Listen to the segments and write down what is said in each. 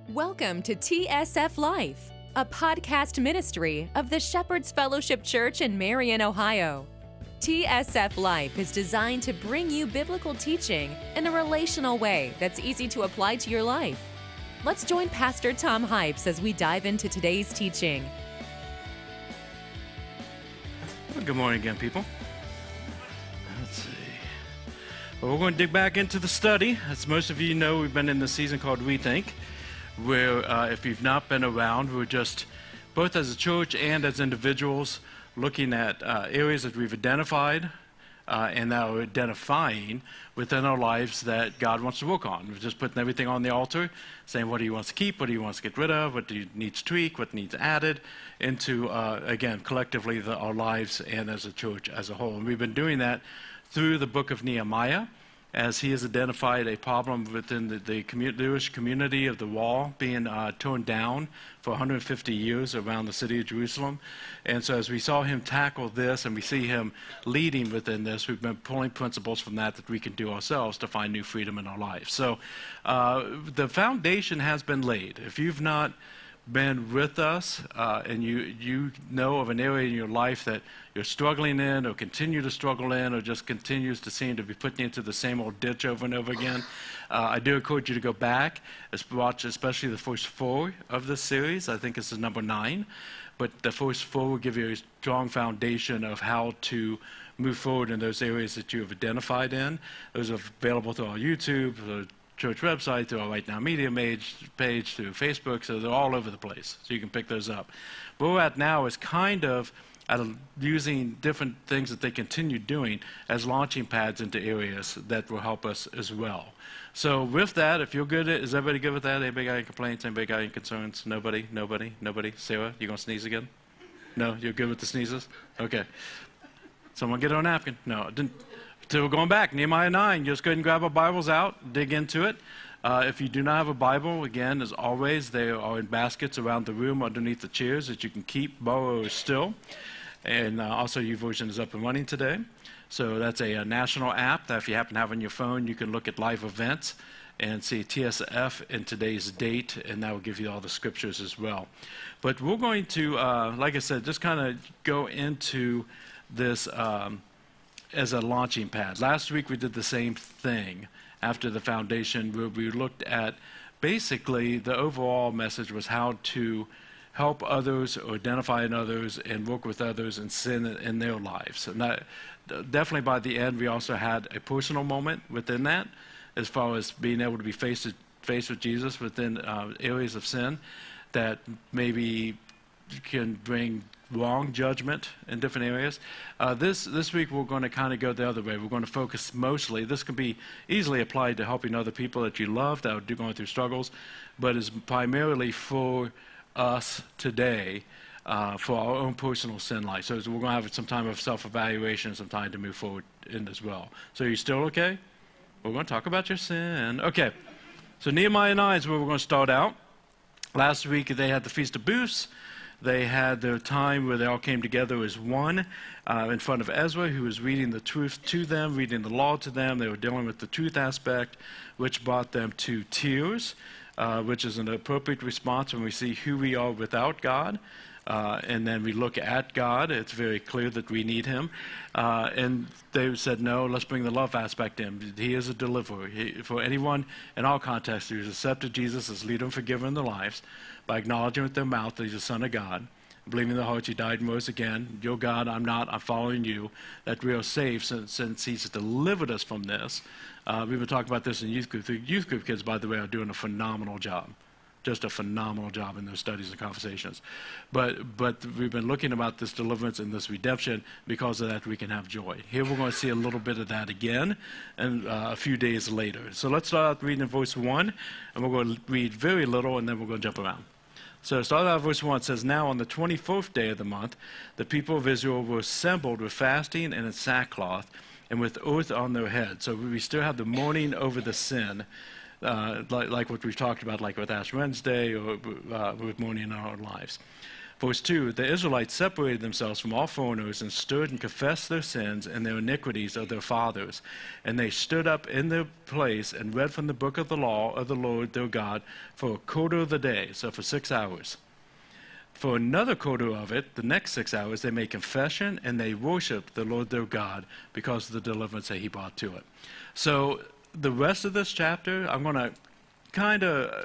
Welcome to TSF Life, a podcast ministry of the Shepherd's Fellowship Church in Marion, Ohio. TSF Life is designed to bring you biblical teaching in a relational way that's easy to apply to your life. Let's join Pastor Tom Hypes as we dive into today's teaching. Well, good morning again, people. Let's see. Well, we're going to dig back into the study. As most of you know, we've been in the season called Rethink, where if you've not been around, we're just, both as a church and as individuals, looking at areas that we've identified and now we're identifying within our lives that God wants to work on. We're just putting everything on the altar, saying what He wants to keep, what He wants to get rid of, what needs tweaked, what needs added into, again, collectively our lives and as a church as a whole. And we've been doing that through the book of Nehemiah, as he has identified a problem within the Jewish community of the wall being torn down for 150 years around the city of Jerusalem. And so as we saw him tackle this and we see him leading within this, we've been pulling principles from that we can do ourselves to find new freedom in our life. So the foundation has been laid. If you've not been with us and you know of an area in your life that you're struggling in or continue to struggle in or just continues to seem to be putting you into the same old ditch over and over again, I do encourage you to go back, watch especially the first 4 of this series. I think this is number 9, but the first 4 will give you a strong foundation of how to move forward in those areas that you have identified in. Those are available through our YouTube, the church website, through our Right Now Media page, through Facebook, so they're all over the place, so you can pick those up. Where we're at now is kind of using different things that they continue doing as launching pads into areas that will help us as well. So with that, if you're good at, is everybody good with that? Anybody got any complaints? Anybody got any concerns? Nobody? Sarah, you gonna sneeze again? No, you're good with the sneezes? Okay. Someone get on a napkin? No, I didn't. So we're going back, Nehemiah 9. Just go ahead and grab our Bibles out, dig into it. If you do not have a Bible, again, as always, they are in baskets around the room underneath the chairs that you can keep, borrow, or steal. And also, YouVersion is up and running today. So that's a national app that if you happen to have on your phone, you can look at live events and see TSF and today's date, and that will give you all the scriptures as well. But we're going to, like I said, just kind of go into this as a launching pad. Last week we did the same thing after the foundation, where we looked at basically the overall message was how to help others or identify in others and work with others and sin in their lives. And that, definitely by the end we also had a personal moment within that as far as being able to be face with Jesus within areas of sin that maybe can bring wrong judgment in different areas. This week we're going to kind of go the other way. We're going to focus mostly, this can be easily applied to helping other people that you love that are going through struggles, but is primarily for us today, for our own personal sin life. So we're going to have some time of self-evaluation, some time to move forward in as well. So are you still okay? We're going to talk about your sin. Okay, so Nehemiah 9 is where we're going to start out. Last week they had the Feast of Booths. They had their time where they all came together as one in front of Ezra, who was reading the truth to them, reading the law to them. They were dealing with the truth aspect, which brought them to tears, which is an appropriate response when we see who we are without God. And then we look at God. It's very clear that we need Him. And they said, no, let's bring the love aspect in. He is a deliverer. For anyone in all contexts who's accepted Jesus as leader and forgiver in their lives, by acknowledging with their mouth that He's the Son of God, believing in their hearts He died and rose again. You're God, I'm not, I'm following you, that we are saved since He's delivered us from this. We've been talking about this in youth group. The youth group kids, by the way, are doing a phenomenal job. Just a phenomenal job in their studies and conversations. But we've been looking about this deliverance and this redemption. Because of that, we can have joy. Here we're going to see a little bit of that again and a few days later. So let's start out reading in verse 1, and we're going to read very little, and then we're going to jump around. So starting out verse 1, it says, Now on the 24th day of the month, the people of Israel were assembled with fasting and in sackcloth, and with earth on their heads. So we still have the mourning over the sin, like what we've talked about, like with Ash Wednesday or with mourning in our lives. Verse 2, the Israelites separated themselves from all foreigners and stood and confessed their sins and their iniquities of their fathers. And they stood up in their place and read from the book of the law of the Lord their God for a quarter of the day, so for 6 hours. For another quarter of it, the next 6 hours, they made confession and they worshiped the Lord their God because of the deliverance that he brought to it. So the rest of this chapter, I'm going to kind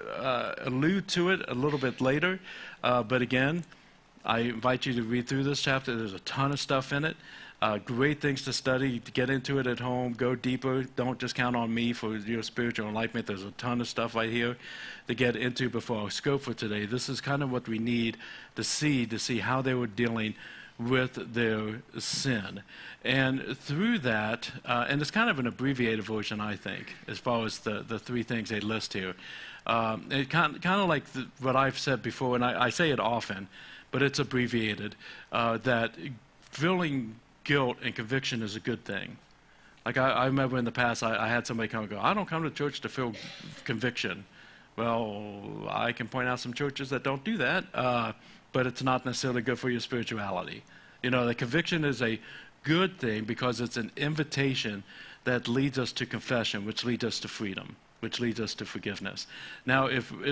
of allude to it a little bit later. But again, I invite you to read through this chapter. There's a ton of stuff in it. Great things to study, to get into it at home, go deeper. Don't just count on me for your spiritual enlightenment. There's a ton of stuff right here to get into before our scope for today. This is kind of what we need to see how they were dealing with their sin. And through that, and it's kind of an abbreviated version, I think, as far as the three things they list here. It kind of like what I've said before, and I say it often, but it's abbreviated, that feeling guilt and conviction is a good thing. Like I remember in the past, I had somebody come and go, I don't come to church to feel conviction. Well, I can point out some churches that don't do that, but it's not necessarily good for your spirituality. You know, the conviction is a good thing because it's an invitation that leads us to confession, which leads us to freedom, which leads us to forgiveness. Now,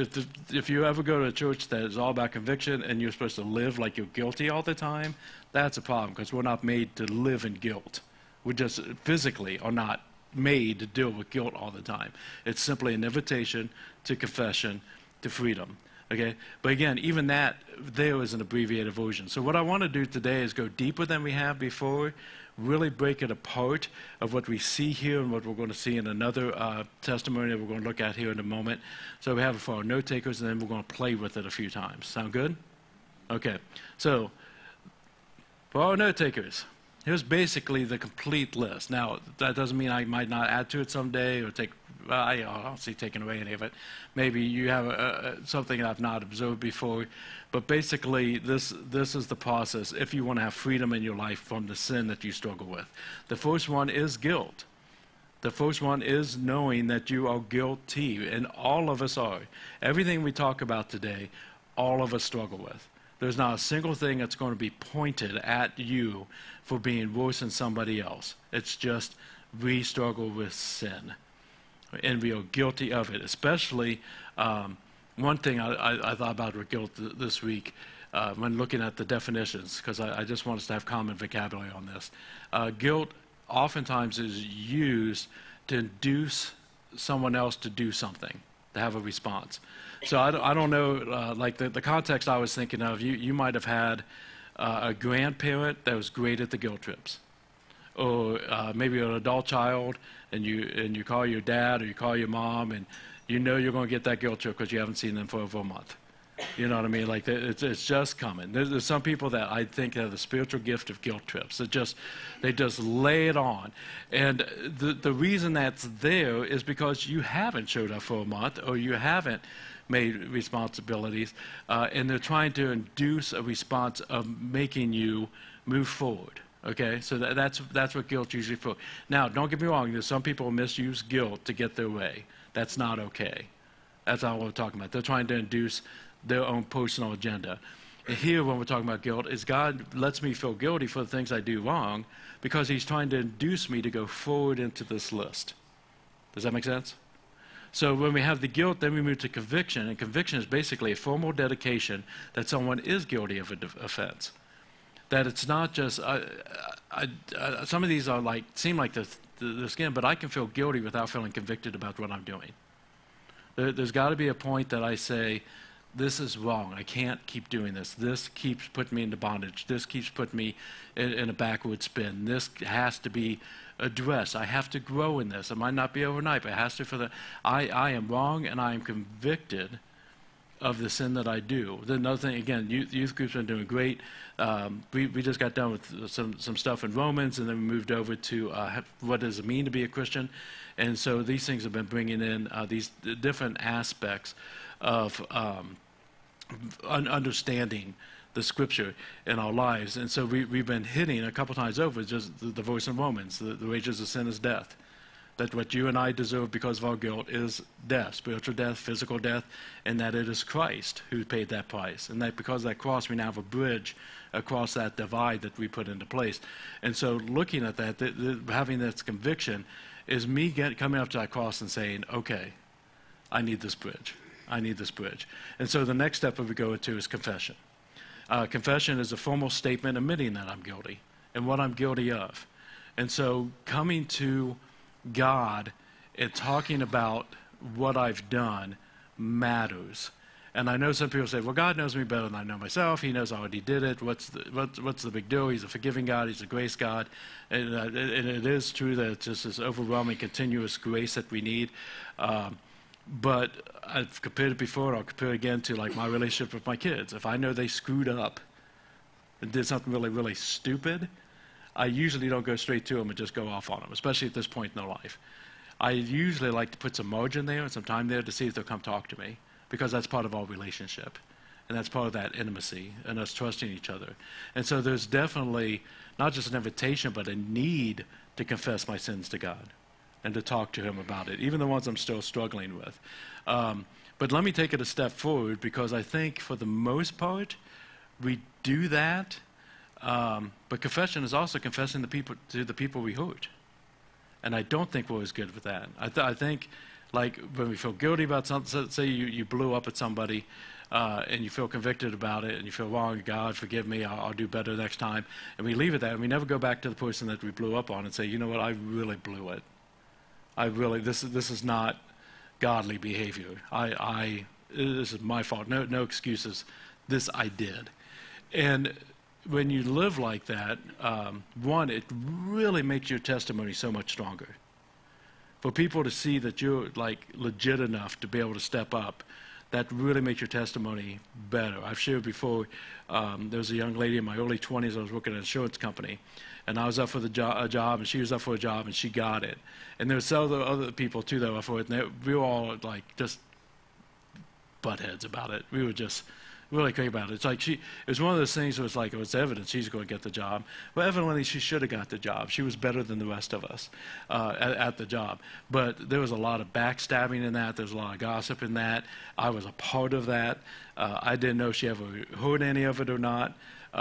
if you ever go to a church that is all about conviction and you're supposed to live like you're guilty all the time, that's a problem because we're not made to live in guilt. We just physically are not made to deal with guilt all the time. It's simply an invitation to confession, to freedom. Okay, but again, even that there is an abbreviated version. So what I want to do today is go deeper than we have before, really break it apart of what we see here and what we're going to see in another testimony that we're going to look at here in a moment. So we have it for our note takers, and then we're going to play with it a few times. Sound good? Okay, so for our note takers, here's basically the complete list. Now, that doesn't mean I might not add to it someday or I don't see taking away any of it. Maybe you have something I've not observed before. But basically, this is the process if you want to have freedom in your life from the sin that you struggle with. The first one is guilt. The first one is knowing that you are guilty, and all of us are. Everything we talk about today, all of us struggle with. There's not a single thing that's going to be pointed at you for being worse than somebody else. It's just we struggle with sin, and we are guilty of it. Especially, one thing I thought about with guilt this week when looking at the definitions, because I just want us to have common vocabulary on this. Guilt oftentimes is used to induce someone else to do something, to have a response. So I don't know, like the context I was thinking of, you might have had a grandparent that was great at the guilt trips. Or maybe an adult child, and you call your dad or you call your mom, and you know you're going to get that guilt trip because you haven't seen them for over a month. You know what I mean? Like it's just coming. There's some people that I think have the spiritual gift of guilt trips. They just lay it on, and the reason that's there is because you haven't showed up for a month or you haven't made responsibilities, and they're trying to induce a response of making you move forward. Okay, so that's what guilt usually for. Now, don't get me wrong. There's some people who misuse guilt to get their way. That's not okay. That's not what we're talking about. They're trying to induce their own personal agenda. And here, when we're talking about guilt, is God lets me feel guilty for the things I do wrong because he's trying to induce me to go forward into this list. Does that make sense? So when we have the guilt, then we move to conviction, and conviction is basically a formal dedication that someone is guilty of an offense. That it's not just, some of these are seem like the skin, but I can feel guilty without feeling convicted about what I'm doing. There's got to be a point that I say, this is wrong. I can't keep doing this. This keeps putting me into bondage. This keeps putting me in a backward spin. This has to be addressed. I have to grow in this. It might not be overnight, but it has to I am wrong, and I am convicted of the sin that I do. Another thing, again, youth groups have been doing great. We just got done with some stuff in Romans, and then we moved over to what does it mean to be a Christian. And so these things have been bringing in these different aspects of understanding the Scripture in our lives. And so we've been hitting a couple times over just the verse in Romans, the wages of sin is death. that what you and I deserve because of our guilt is death, spiritual death, physical death, and that it is Christ who paid that price. And that because of that cross, we now have a bridge across that divide that we put into place. And so looking at that, having this conviction is me coming up to that cross and saying, okay, I need this bridge. I need this bridge. And so the next step that we go into is confession. Confession is a formal statement admitting that I'm guilty and what I'm guilty of. And so coming to God and talking about what I've done matters. And I know some people say, well, God knows me better than I know myself. He knows I already did it. What's the big deal? He's a forgiving God. He's a grace God. And it is true that it's just this overwhelming, continuous grace that we need. But I've compared it before, and I'll compare it again to like my relationship with my kids. If I know they screwed up and did something really, really stupid, I usually don't go straight to them and just go off on them, especially at this point in their life. I usually like to put some margin there and some time there to see if they'll come talk to me, because that's part of our relationship. And that's part of that intimacy and us trusting each other. And so there's definitely not just an invitation, but a need to confess my sins to God and to talk to him about it, even the ones I'm still struggling with. But let me take it a step forward, because I think for the most part, we do that. But confession is also confessing to the people we hurt. And I don't think we're as good with that. I think, like, when we feel guilty about something, say you blew up at somebody, and you feel convicted about it, and you feel, wrong, God, forgive me, I'll do better next time. And we leave it there, and we never go back to the person that we blew up on and say, you know what, I really blew it. This is not godly behavior. This is my fault. No excuses. This I did. And when you live like that, one, it really makes your testimony so much stronger. For people to see that you're like legit enough to be able to step up, that really makes your testimony better. I've shared before, there was a young lady in my early 20s. I was working at an insurance company, and I was up for a job, and she was up for a job, and she got it. And there was other people too that were up for it, and we were all like just butt heads about it. We were just really crazy about it. It's like it was one of those things that was like, it was evident she's going to get the job. Well, evidently she should have got the job. She was better than the rest of us at the job. But there was a lot of backstabbing in that. There was a lot of gossip in that. I was a part of that. I didn't know if she ever heard any of it or not.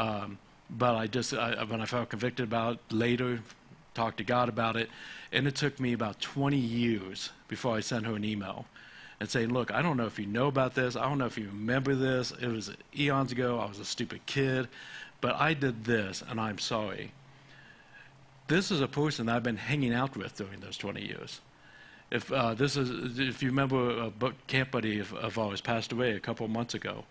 But when I felt convicted about it later, talked to God about it, and it took me about 20 years before I sent her an email and saying, look, I don't know if you know about this. I don't know if you remember this. It was eons ago. I was a stupid kid. But I did this, and I'm sorry. This is a person that I've been hanging out with during those 20 years. If you remember, a camp buddy of ours passed away a couple of months ago.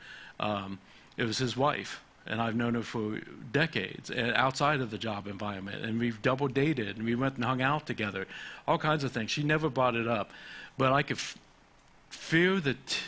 It was his wife, and I've known her for decades, and outside of the job environment. And we've double dated, and we went and hung out together, all kinds of things. She never brought it up, but I could feel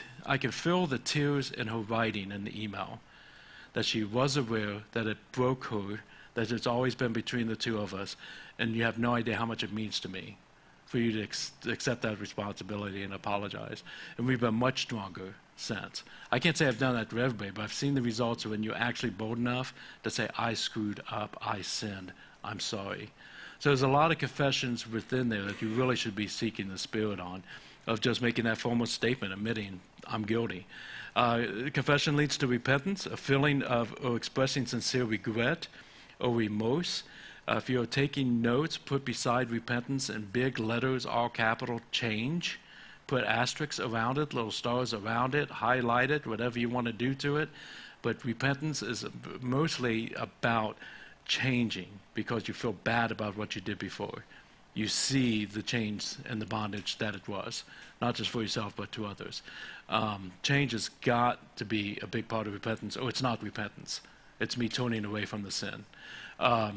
the tears in her writing in the email, that she was aware that it broke her, that it's always been between the two of us, and you have no idea how much it means to me for you to accept that responsibility and apologize. And we've been much stronger since. I can't say I've done that to everybody, but I've seen the results of when you're actually bold enough to say, I screwed up, I sinned, I'm sorry. So there's a lot of confessions within there that you really should be seeking the Spirit on, of just making that formal statement, admitting I'm guilty. Confession leads to repentance, a feeling of or expressing sincere regret or remorse. If you're taking notes, put beside repentance in big letters, all capital, change. Put asterisks around it, little stars around it, highlight it, whatever you want to do to it. But repentance is mostly about changing because you feel bad about what you did before. You see the change and the bondage that it was, not just for yourself, but to others. Change has got to be a big part of repentance, or it's not repentance. It's me turning away from the sin. I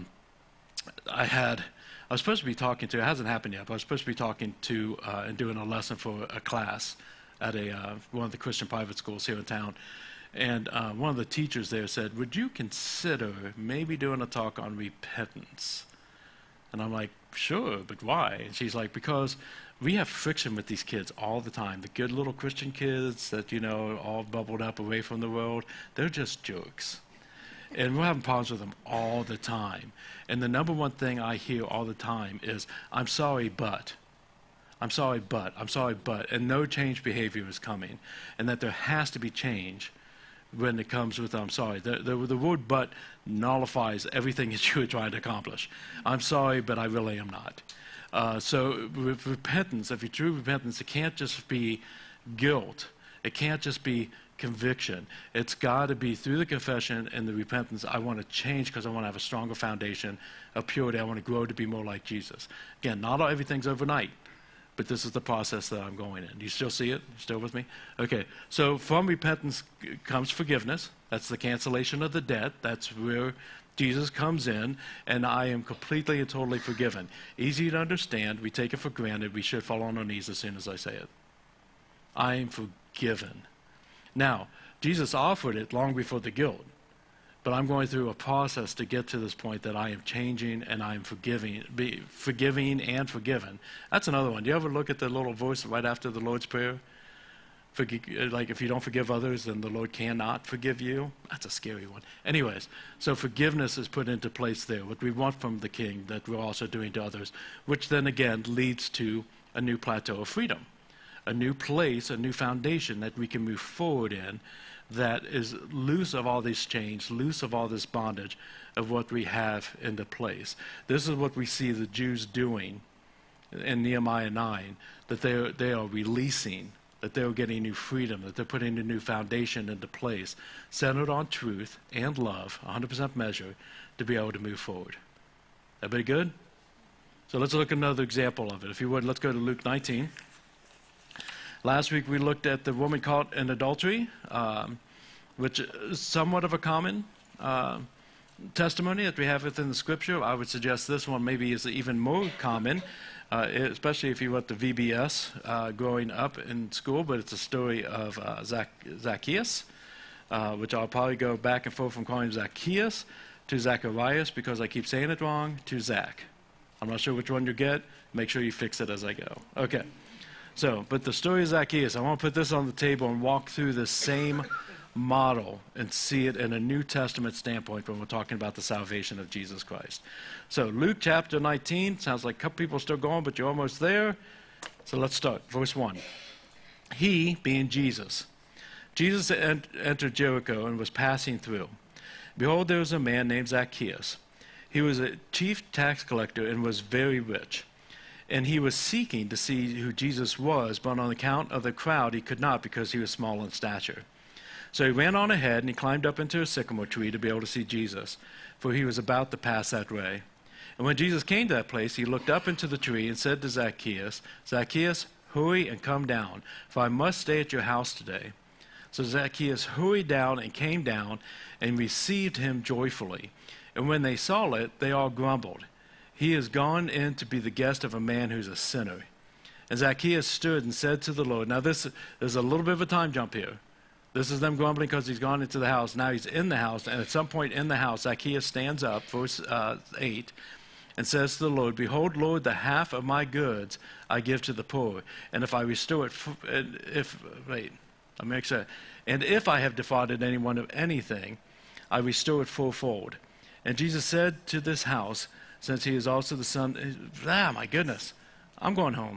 was supposed to be talking to, it hasn't happened yet, but I was supposed to be talking to and doing a lesson for a class at one of the Christian private schools here in town. And one of the teachers there said, would you consider maybe doing a talk on repentance? And I'm like, sure, but why? And she's like, because we have friction with these kids all the time. The good little Christian kids that, all bubbled up away from the world, they're just jerks. And we're having problems with them all the time. And the number one thing I hear all the time is, I'm sorry, but. I'm sorry, but, and no change behavior is coming, and that there has to be change when it comes with I'm sorry. The word but nullifies everything that you were trying to accomplish. I'm sorry, but I really am not. So with repentance, if you true repentance, it can't just be guilt. It can't just be conviction. It's got to be through the confession and the repentance. I want to change because I want to have a stronger foundation of purity. I want to grow to be more like Jesus. Again, not everything's overnight, but this is the process that I'm going in. Do you still see it? Still with me? Okay, so from repentance comes forgiveness. That's the cancellation of the debt. That's where Jesus comes in, and I am completely and totally forgiven. Easy to understand. We take it for granted. We should fall on our knees as soon as I say it. I am forgiven. Now, Jesus offered it long before the guilt, but I'm going through a process to get to this point that I am changing and I am forgiving and forgiven. That's another one. Do you ever look at the little voice right after the Lord's Prayer? Like if you don't forgive others, then the Lord cannot forgive you. That's a scary one. Anyways, so forgiveness is put into place there, what we want from the King that we're also doing to others, which then again leads to a new plateau of freedom. A new place, a new foundation that we can move forward in that is loose of all this change, loose of all this bondage of what we have into place. This is what we see the Jews doing in Nehemiah 9, that they are releasing, that they're getting new freedom, that they're putting a new foundation into place, centered on truth and love, 100% measure, to be able to move forward. Everybody good? So let's look at another example of it. If you would, let's go to Luke 19. Last week we looked at the woman caught in adultery, which is somewhat of a common testimony that we have within the Scripture. I would suggest this one maybe is even more common, especially if you went to VBS growing up in school, but it's a story of Zacchaeus, which I'll probably go back and forth from calling Zacchaeus to Zacharias because I keep saying it wrong, to Zach. I'm not sure which one you get. Make sure you fix it as I go. Okay. So, but the story of Zacchaeus, I want to put this on the table and walk through the same model and see it in a New Testament standpoint when we're talking about the salvation of Jesus Christ. So, Luke chapter 19, sounds like a couple people are still going, but you're almost there. So let's start. Verse 1. He, being Jesus, entered Jericho and was passing through. Behold, there was a man named Zacchaeus. He was a chief tax collector and was very rich. And he was seeking to see who Jesus was, but on account of the crowd he could not because he was small in stature. So he ran on ahead and he climbed up into a sycamore tree to be able to see Jesus, for he was about to pass that way. And when Jesus came to that place, he looked up into the tree and said to Zacchaeus, Zacchaeus, hurry and come down, for I must stay at your house today. So Zacchaeus hurried down and came down and received him joyfully. And when they saw it, they all grumbled. He has gone in to be the guest of a man who's a sinner. And Zacchaeus stood and said to the Lord, now there's a little bit of a time jump here. This is them grumbling because he's gone into the house. Now he's in the house, and at some point in the house, Zacchaeus stands up, verse 8, and says to the Lord, behold, Lord, the half of my goods I give to the poor. And if I restore it, and if I have defrauded anyone of anything, I restore it fourfold. And Jesus said to this house, since he is also the son, my goodness, I'm going home.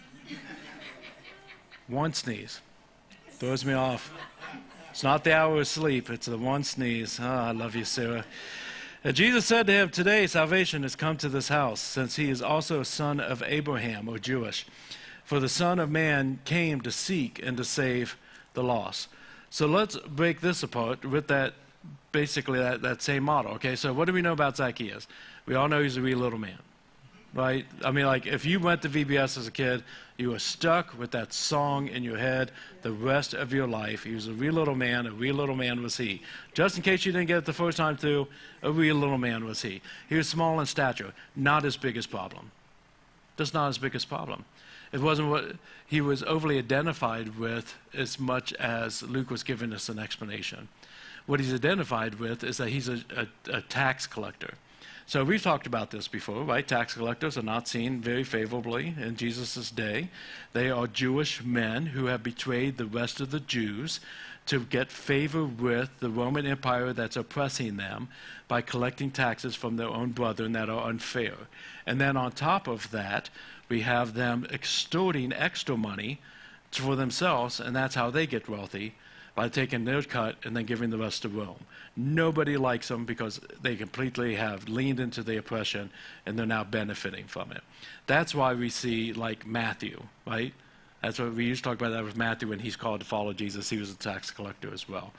One sneeze throws me off. It's not the hour of sleep, it's the one sneeze. I love you, Sarah. And Jesus said to him, today salvation has come to this house, since he is also a son of Abraham, or Jewish. For the Son of Man came to seek and to save the lost. So let's break this apart with that, basically that same model. Okay, so what do we know about Zacchaeus? We all know he's a wee little man, right? I mean, like, if you went to VBS as a kid, you were stuck with that song in your head the rest of your life. He was a wee little man was he. Just in case you didn't get it the first time through, a wee little man was he. He was small in stature, not his biggest problem. Just not his biggest problem. It wasn't what he was overly identified with as much as Luke was giving us an explanation. What he's identified with is that he's a tax collector. So we've talked about this before, right? Tax collectors are not seen very favorably in Jesus' day. They are Jewish men who have betrayed the rest of the Jews to get favor with the Roman Empire that's oppressing them by collecting taxes from their own brethren that are unfair. And then on top of that, we have them extorting extra money for themselves, and that's how they get wealthy, by taking their cut and then giving the rest to Rome. Nobody likes them because they completely have leaned into the oppression and they're now benefiting from it. That's why we see like Matthew, right? That's what we used to talk about that with Matthew when he's called to follow Jesus. He was a tax collector as well.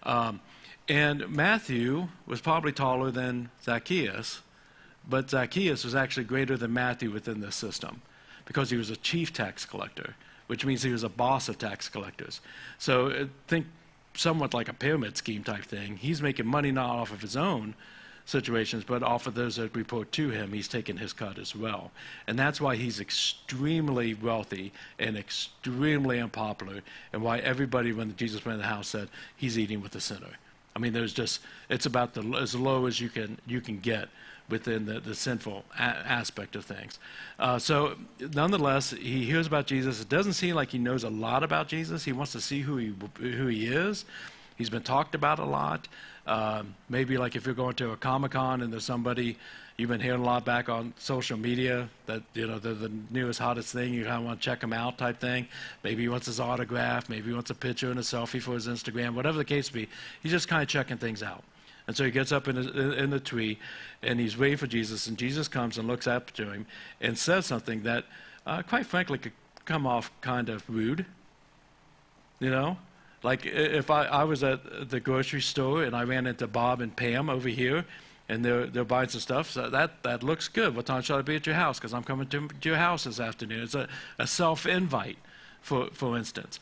And Matthew was probably taller than Zacchaeus, but Zacchaeus was actually greater than Matthew within this system because he was a chief tax collector, which means he was a boss of tax collectors. So think somewhat like a pyramid scheme type thing. He's making money not off of his own situations, but off of those that report to him. He's taking his cut as well. And that's why he's extremely wealthy and extremely unpopular, and why everybody, when Jesus went in the house, said, he's eating with a sinner. I mean, there's just, it's about as low as you can get within the sinful aspect of things. So nonetheless, he hears about Jesus. It doesn't seem like he knows a lot about Jesus. He wants to see who he is. He's been talked about a lot. Maybe like if you're going to a Comic-Con and there's somebody you've been hearing a lot back on social media that, you know, they're the newest, hottest thing, you kind of want to check them out type thing. Maybe he wants his autograph. Maybe he wants a picture and a selfie for his Instagram, whatever the case be. He's just kind of checking things out. And so he gets up in the tree, and he's waiting for Jesus, and Jesus comes and looks up to him and says something that, quite frankly, could come off kind of rude. You know? Like if I was at the grocery store and I ran into Bob and Pam over here, and they're buying some stuff, so that looks good. What time should I be at your house? Because I'm coming to your house this afternoon. It's a self-invite, for instance.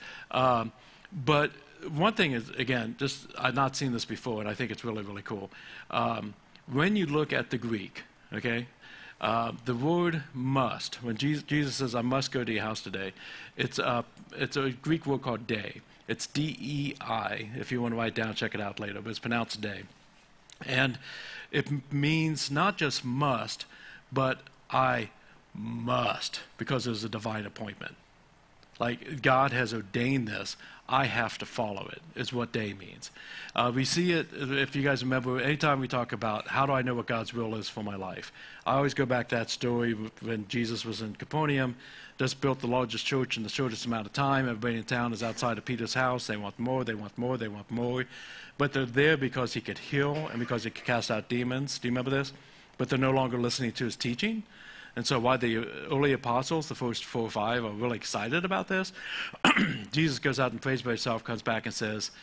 But one thing is, again, just I've not seen this before, and I think it's really, really cool. When you look at the Greek, okay, the word must, when Jesus says, I must go to your house today, it's a Greek word called dei. It's D-E-I. If you want to write it down, check it out later, but it's pronounced dei. And it means not just must, but I must, because there's a divine appointment. Like God has ordained this, I have to follow it, is what dei means. We see it, if you guys remember, anytime we talk about how do I know what God's will is for my life, I always go back to that story when Jesus was in Capernaum, just built the largest church in the shortest amount of time. Everybody in town is outside of Peter's house. They want more, they want more, they want more. But they're there because he could heal and because he could cast out demons. Do you remember this? But they're no longer listening to his teaching. And so while the early apostles, the first 4 or 5, are really excited about this, Jesus goes out and prays by himself, comes back and says,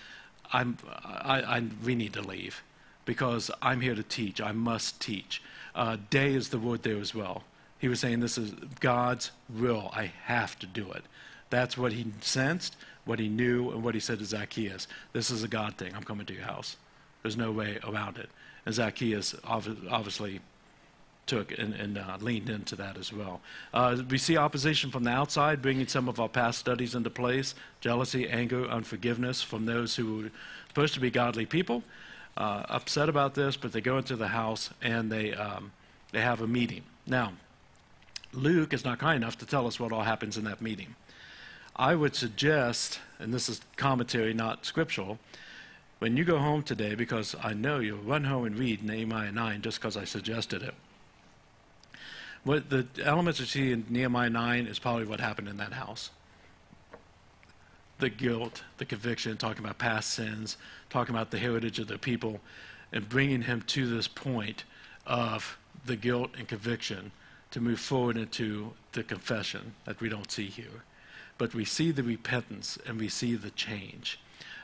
we need to leave because I'm here to teach. I must teach. Dei is the word there as well. He was saying this is God's will. I have to do it. That's what he sensed, what he knew, and what he said to Zacchaeus. This is a God thing. I'm coming to your house. There's no way around it. And Zacchaeus obviously took and leaned into that as well. We see opposition from the outside, bringing some of our past studies into place, jealousy, anger, unforgiveness from those who were supposed to be godly people, upset about this, but they go into the house and they have a meeting. Now, Luke is not kind enough to tell us what all happens in that meeting. I would suggest, and this is commentary, not scriptural, when you go home today, because I know you'll run home and read Nehemiah 9 just because I suggested it. What the elements you see in Nehemiah 9 is probably what happened in that house. The guilt, the conviction, talking about past sins, talking about the heritage of the people, and bringing him to this point of the guilt and conviction to move forward into the confession that we don't see here. But we see the repentance and we see the change,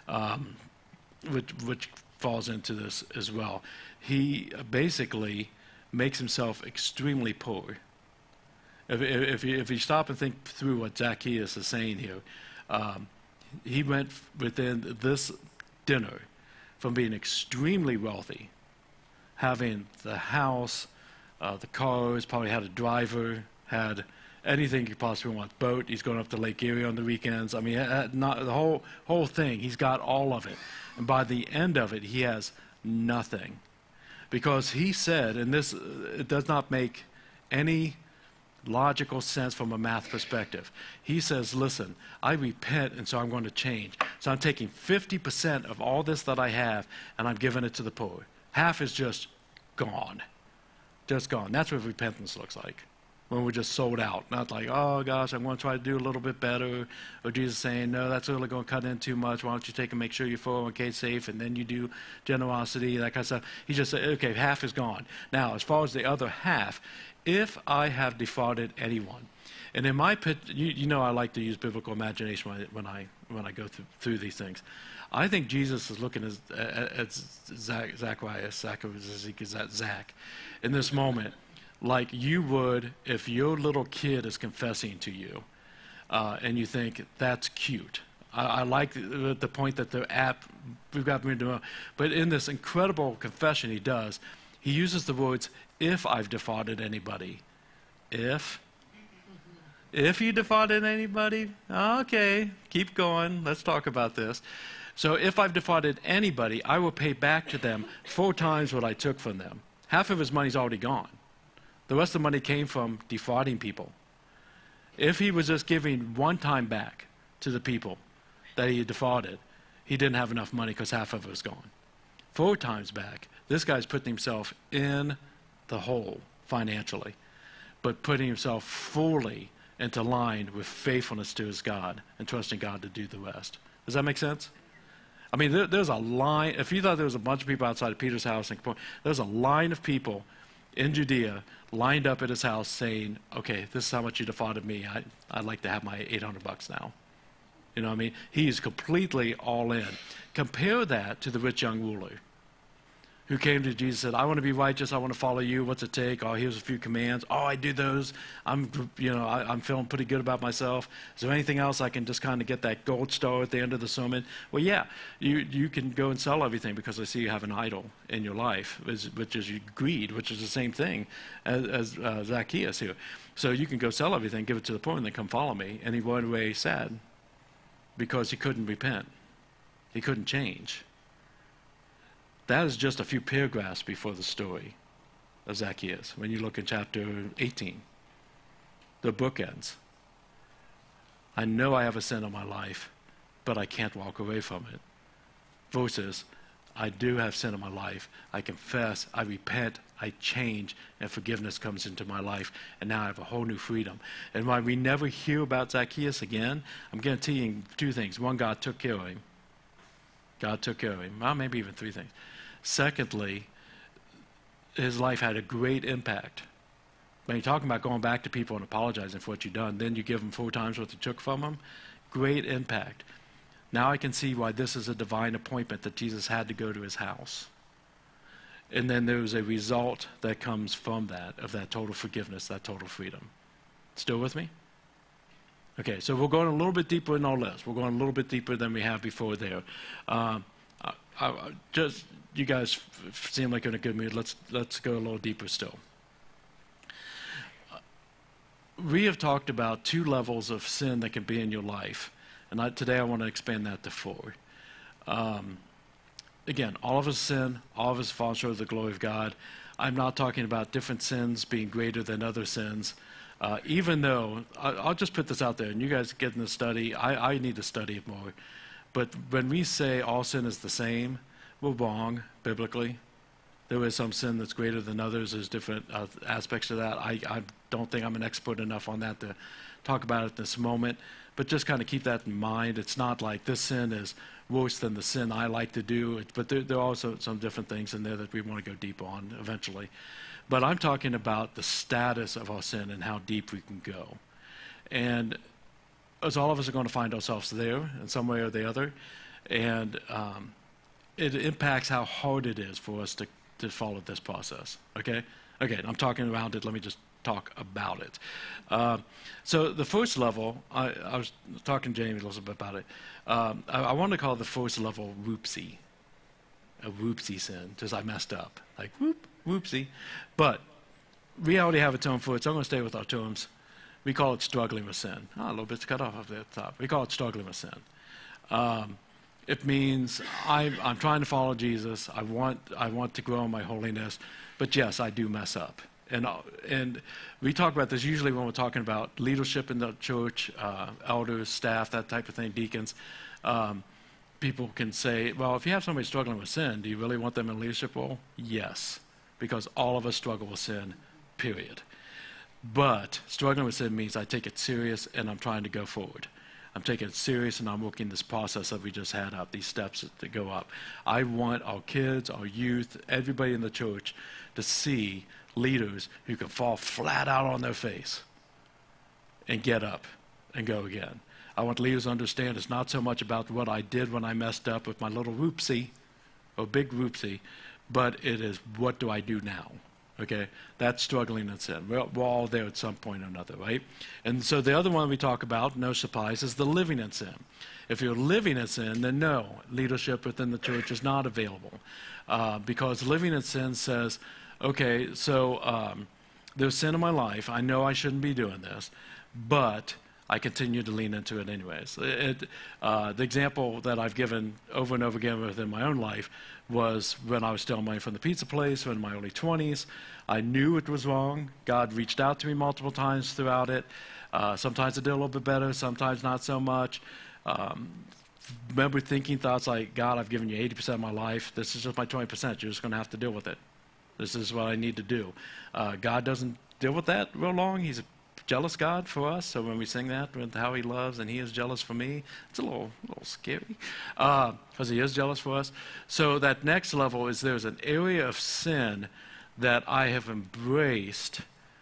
which falls into this as well. He basically makes himself extremely poor. If you stop and think through what Zacchaeus is saying here, he went within this dinner from being extremely wealthy, having the house, the cars, probably had a driver, had anything you could possibly want. Boat, he's going up to Lake Erie on the weekends. I mean, not the whole thing. He's got all of it. And by the end of it, he has nothing. Because he said, and this it does not make any logical sense from a math perspective. He says, listen, I repent, and so I'm going to change. So I'm taking 50% of all this that I have, and I'm giving it to the poor. Half is just gone. Just gone. That's what repentance looks like. when we're just sold out. Not like, oh gosh, I'm going to try to do a little bit better. Or Jesus saying, no, that's really going to cut in too much. Why don't you take and make sure your 401k is safe, and then you do generosity, that kind of stuff. He just said, okay, half is gone. Now, as far as the other half, if I have defrauded anyone, and in my pit, you know I like to use biblical imagination when I go through these things. I think Jesus is looking at Zach, in this moment, like you would if your little kid is confessing to you, and you think, that's cute. I like the point that we've got me doing, but in this incredible confession he does, he uses the words, if I've defrauded anybody. If you defrauded anybody, okay, keep going, let's talk about this. So if I've defrauded anybody, I will pay back to them 4 times what I took from them. Half of his money's already gone. The rest of the money came from defrauding people. If he was just giving 1 time back to the people that he had defrauded, he didn't have enough money because half of it was gone. 4 times back, this guy's putting himself in the hole financially, but putting himself fully into line with faithfulness to his God and trusting God to do the rest. Does that make sense? I mean, there's a line. If you thought there was a bunch of people outside of Peter's house, there's a line of people in Judea lined up at his house saying, okay, this is how much you defrauded me. I'd like to have my $800 now. You know what I mean? He's completely all in. Compare that to the rich young ruler who came to Jesus and said, I want to be righteous, I want to follow you, what's it take? Oh, here's a few commands. Oh, I do those. I'm feeling pretty good about myself. Is there anything else I can just kind of get that gold star at the end of the sermon? Well, yeah, you can go and sell everything because I see you have an idol in your life, which is greed, which is the same thing as Zacchaeus here. So you can go sell everything, give it to the poor, and then come follow me. And he went away sad because he couldn't repent. He couldn't change. That is just a few paragraphs before the story of Zacchaeus. When you look in chapter 18, the book ends. I know I have a sin in my life, but I can't walk away from it. Versus, I do have sin in my life. I confess, I repent, I change, and forgiveness comes into my life, and now I have a whole new freedom. And why we never hear about Zacchaeus again, I'm guaranteeing 2 things. 1, God took care of him. God took care of him. Well, maybe even 3 things. Secondly, his life had a great impact. When you're talking about going back to people and apologizing for what you've done, then you give them 4 times what you took from them, great impact. Now I can see why this is a divine appointment that Jesus had to go to his house. And then there was a result that comes from that, of that total forgiveness, that total freedom. Still with me? Okay, so we're going a little bit deeper in all this. We're going a little bit deeper than we have before there. You guys seem like you're in a good mood. Let's go a little deeper still. We have talked about 2 levels of sin that can be in your life, and today I want to expand that to 4. Again, all of us sin, all of us fall short of the glory of God. I'm not talking about different sins being greater than other sins. Even though, I'll just put this out there, and you guys get in the study, I need to study it more. But when we say all sin is the same, we're wrong, biblically. There is some sin that's greater than others. There's different aspects to that. I don't think I'm an expert enough on that to talk about it at this moment. But just kind of keep that in mind. It's not like this sin is worse than the sin I like to do. But there are also some different things in there that we want to go deep on eventually. But I'm talking about the status of our sin and how deep we can go. And as all of us are going to find ourselves there in some way or the other. And it impacts how hard it is for us to follow this process, okay? Okay, I'm talking around it. Let me just talk about it. So the first level, I was talking to Jamie a little bit about it. I want to call the first level whoopsie, a whoopsie sin, just I messed up. Like, whoopsie. But we already have a term for it, so I'm going to stay with our terms. We call it struggling with sin. A little bit's cut off the top. We call it struggling with sin. It means I'm trying to follow Jesus. I want to grow in my holiness, but yes, I do mess up. And we talk about this usually when we're talking about leadership in the church, elders, staff, that type of thing, deacons. People can say, well, if you have somebody struggling with sin, do you really want them in a leadership role? Yes, because all of us struggle with sin, period. But struggling with sin means I take it serious and I'm trying to go forward. I'm taking it serious and I'm working this process that we just had up, these steps that go up. I want our kids, our youth, everybody in the church to see leaders who can fall flat out on their face and get up and go again. I want leaders to understand it's not so much about what I did when I messed up with my little whoopsie or big whoopsie, but it is what do I do now? Okay, that's struggling in sin. We're all there at some point or another, right? And so the other one we talk about, no surprise, is the living in sin. If you're living in sin, then no, leadership within the church is not available. Because living in sin says, okay, so there's sin in my life. I know I shouldn't be doing this, but I continue to lean into it anyways. The example that I've given over and over again within my own life was when I was stealing money from the pizza place in my early 20s. I knew it was wrong. God reached out to me multiple times throughout it. Sometimes I did a little bit better, sometimes not so much. Remember thinking thoughts like, God, I've given you 80% of my life. This is just my 20%. You're just going to have to deal with it. This is what I need to do. God doesn't deal with that real long. He's a jealous God for us. So when we sing that with how he loves and he is jealous for me, it's a little scary because he is jealous for us. So that next level is there's an area of sin that I have embraced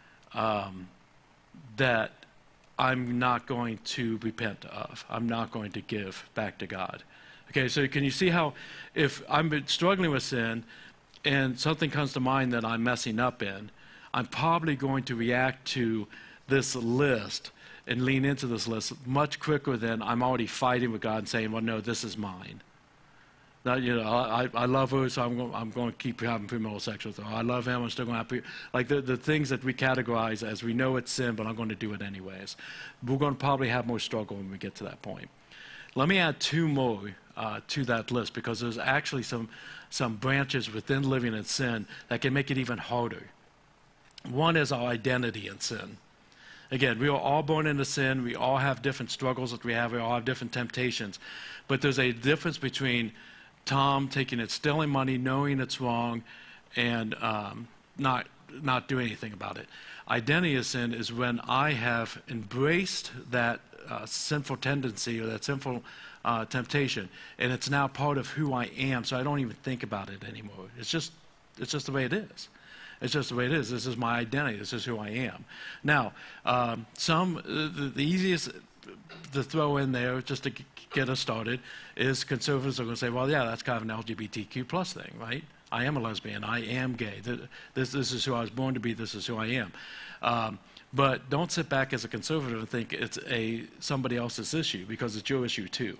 that I'm not going to repent of. I'm not going to give back to God. Okay, so can you see how if I'm struggling with sin and something comes to mind that I'm messing up in, I'm probably going to react to this list and lean into this list much quicker than I'm already fighting with God and saying, well, no, this is mine. Now, I love her, so I'm going to keep having premarital sex with her. I love him, I'm still going to have like the things that we categorize as we know it's sin, but I'm going to do it anyways. We're going to probably have more struggle when we get to that point. Let me add two more to that list because there's actually some branches within living in sin that can make it even harder. One is our identity in sin. Again, we are all born into sin. We all have different struggles that we have. We all have different temptations. But there's a difference between Tom taking it, stealing money, knowing it's wrong, and not doing anything about it. Identity in sin is when I have embraced that sinful tendency or that sinful temptation, and it's now part of who I am, so I don't even think about it anymore. It's just the way it is. It's just the way it is. This is my identity. This is who I am. Now, the easiest to throw in there, just to get us started, is conservatives are going to say, well, yeah, that's kind of an LGBTQ plus thing, right? I am a lesbian. I am gay. This is who I was born to be. This is who I am. But don't sit back as a conservative and think it's somebody else's issue, because it's your issue too.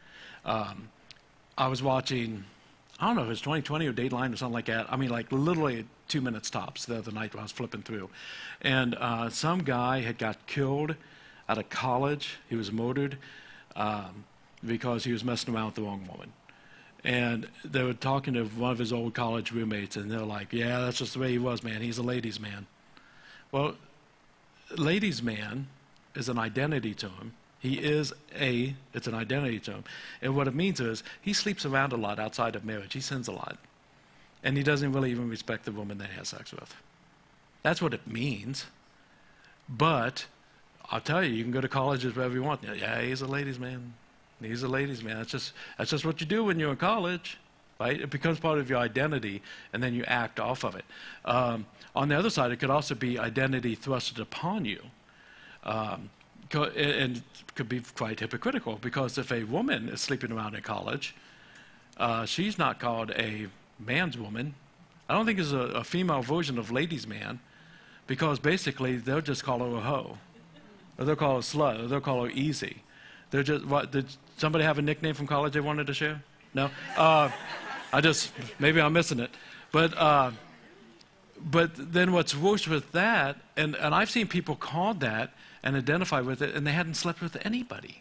I was watching, I don't know if it was 2020 or Dateline or something like that. I mean, like literally 2 minutes tops the other night when I was flipping through. And some guy had got killed at a college. He was murdered because he was messing around with the wrong woman. And they were talking to one of his old college roommates, and they're like, yeah, that's just the way he was, man. He's a ladies' man. Well, ladies' man is an identity to him. It's an identity to him. And what it means is he sleeps around a lot outside of marriage. He sins a lot. And he doesn't really even respect the woman that he has sex with. That's what it means. But I'll tell you, you can go to colleges wherever you want. Yeah, he's a ladies' man. He's a ladies' man. That's just what you do when you're in college, right? It becomes part of your identity, and then you act off of it. On the other side, it could also be identity thrusted upon you. And it could be quite hypocritical, because if a woman is sleeping around in college, she's not called a man's woman. I don't think there's a female version of ladies' man, because basically they'll just call her a hoe, or they'll call her a slut, or they'll call her easy. They're just, what, did somebody have a nickname from college they wanted to share? No? Maybe I'm missing it. But then what's worse with that, and I've seen people called that and identify with it, and they hadn't slept with anybody.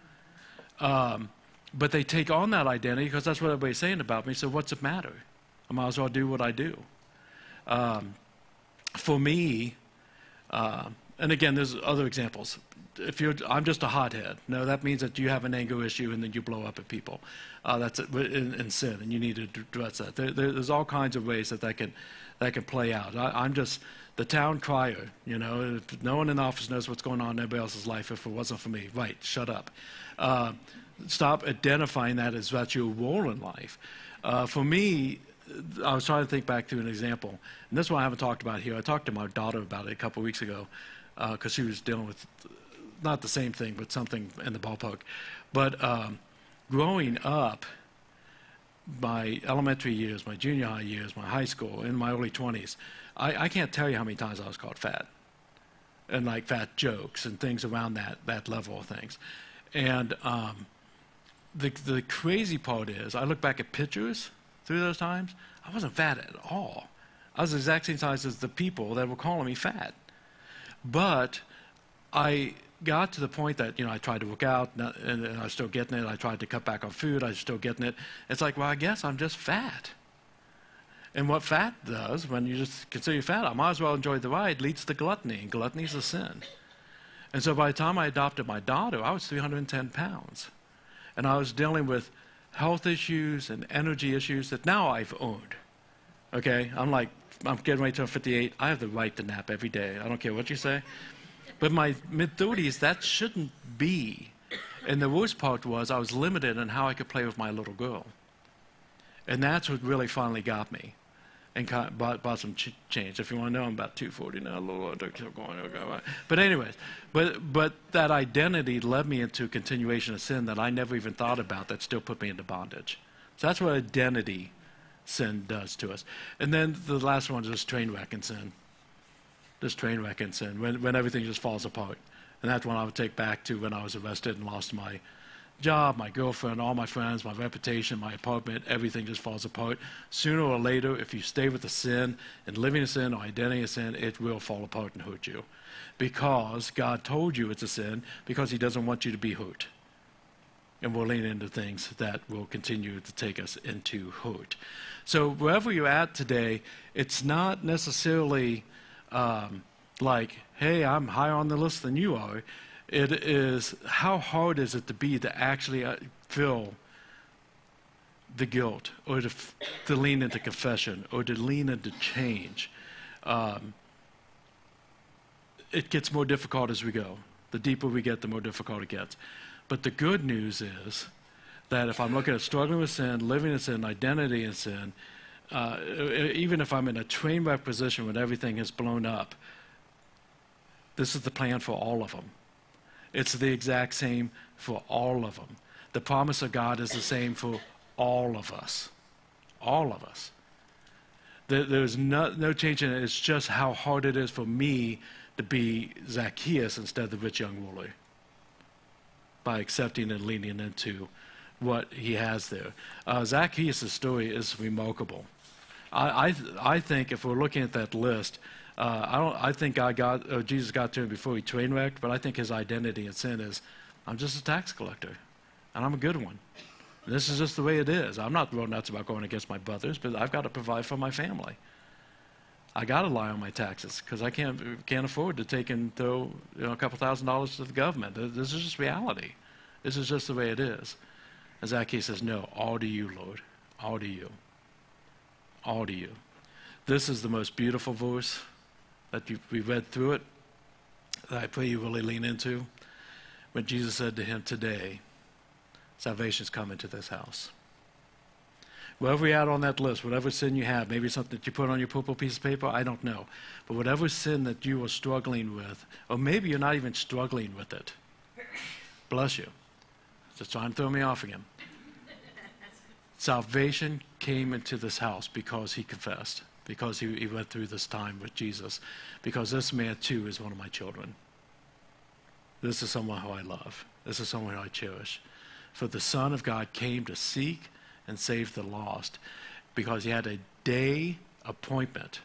But they take on that identity because that's what everybody's saying about me, so what's it matter? I might as well do what I do. For me, and again, there's other examples. I'm just a hothead. No, that means that you have an anger issue and then you blow up at people. That's in sin, and you need to address that. There's all kinds of ways that can play out. I'm just the town crier. If no one in the office knows what's going on in everybody else's life, if it wasn't for me, right? Shut up. Stop identifying that as that's your role in life. For me, I was trying to think back to an example, and this one I haven't talked about here. I talked to my daughter about it a couple of weeks ago because she was dealing with not the same thing, but something in the ballpark. But growing up, my elementary years, my junior high years, my high school, in my early 20s, I can't tell you how many times I was called fat, and like fat jokes and things around that level of things. And the crazy part is, I look back at pictures through those times, I wasn't fat at all. I was the exact same size as the people that were calling me fat. But I got to the point that, I tried to work out, and I was still getting it. I tried to cut back on food. I was still getting it. It's like, well, I guess I'm just fat. And what fat does, when you just consider you fat, I might as well enjoy the ride, leads to gluttony, and gluttony is a sin. And so by the time I adopted my daughter, I was 310 pounds. And I was dealing with health issues and energy issues that now I've owned. Okay? I'm getting ready to turn 58. I have the right to nap every day. I don't care what you say. But my mid-30s, that shouldn't be. And the worst part was I was limited in how I could play with my little girl. And that's what really finally got me and brought some change. If you want to know, I'm about 240 now. A little older, going. But anyways, but that identity led me into a continuation of sin that I never even thought about that still put me into bondage. So that's what identity sin does to us. And then the last one is just train wreck and sin. This train wreck and sin, when everything just falls apart. And that's one I would take back to when I was arrested and lost my job, my girlfriend, all my friends, my reputation, my apartment, everything just falls apart. Sooner or later, if you stay with the sin and living in sin or identity in sin, it will fall apart and hurt you. Because God told you it's a sin, because he doesn't want you to be hurt. And we'll lean into things that will continue to take us into hurt. So wherever you're at today, it's not necessarily like, hey, I'm higher on the list than you are. It is, how hard is it to actually feel the guilt, or to lean into confession, or to lean into change? It gets more difficult as we go. The deeper we get, the more difficult it gets. But the good news is that if I'm looking at struggling with sin, living in sin, identity in sin, even if I'm in a train wreck position when everything is blown up, this is the plan for all of them. It's the exact same for all of them. The promise of God is the same for all of us. All of us. There's no change in it. It's just how hard it is for me to be Zacchaeus instead of the rich young ruler, by accepting and leaning into what he has there. Zacchaeus' story is remarkable. I think if we're looking at that list, I think Jesus got to him before he train wrecked, but I think his identity in sin is, I'm just a tax collector, and I'm a good one. And this is just the way it is. I'm not real nuts about going against my brothers, but I've got to provide for my family. I got to lie on my taxes because I can't afford to take and throw a couple $1,000s to the government. This is just reality. This is just the way it is. And Zacchaeus says, no, all to you, Lord, all to you, all to you. This is the most beautiful verse that we read through it, that I pray you really lean into, when Jesus said to him, today, salvation's come into this house. Wherever you're at on that list, whatever sin you have, maybe something that you put on your purple piece of paper, I don't know. But whatever sin that you are struggling with, or maybe you're not even struggling with it, bless you. Just trying to throw me off again. Salvation came into this house because he confessed, because he went through this time with Jesus, because this man too is one of my children. This is someone who I love. This is someone who I cherish. For the Son of God came to seek and save the lost, because he had a day appointment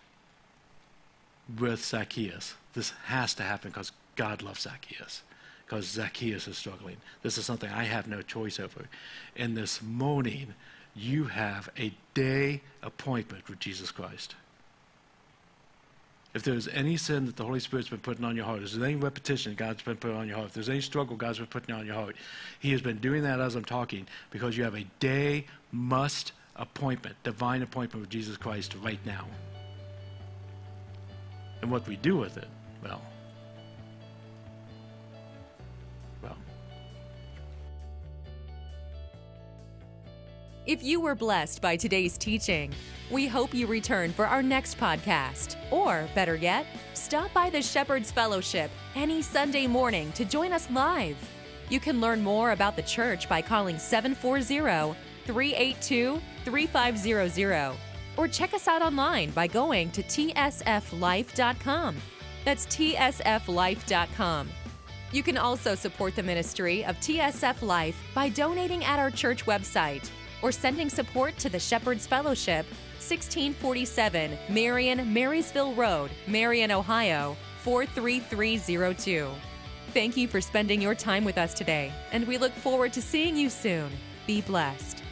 with Zacchaeus. This has to happen because God loves Zacchaeus, because Zacchaeus is struggling. This is something I have no choice over. In this morning, you have a day appointment with Jesus Christ. If there's any sin that the Holy Spirit's been putting on your heart, if there's any repetition that God's been putting on your heart, if there's any struggle God's been putting on your heart, he has been doing that as I'm talking because you have a day must appointment, divine appointment with Jesus Christ right now. And what we do with it, well. If you were blessed by today's teaching, we hope you return for our next podcast. Or, better yet, stop by the Shepherd's Fellowship any Sunday morning to join us live. You can learn more about the church by calling 740-382-3500 or check us out online by going to tsflife.com. That's tsflife.com. You can also support the ministry of TSF Life by donating at our church website or sending support to the Shepherd's Fellowship, 1647 Marion Marysville Road, Marion, Ohio, 43302. Thank you for spending your time with us today, and we look forward to seeing you soon. Be blessed.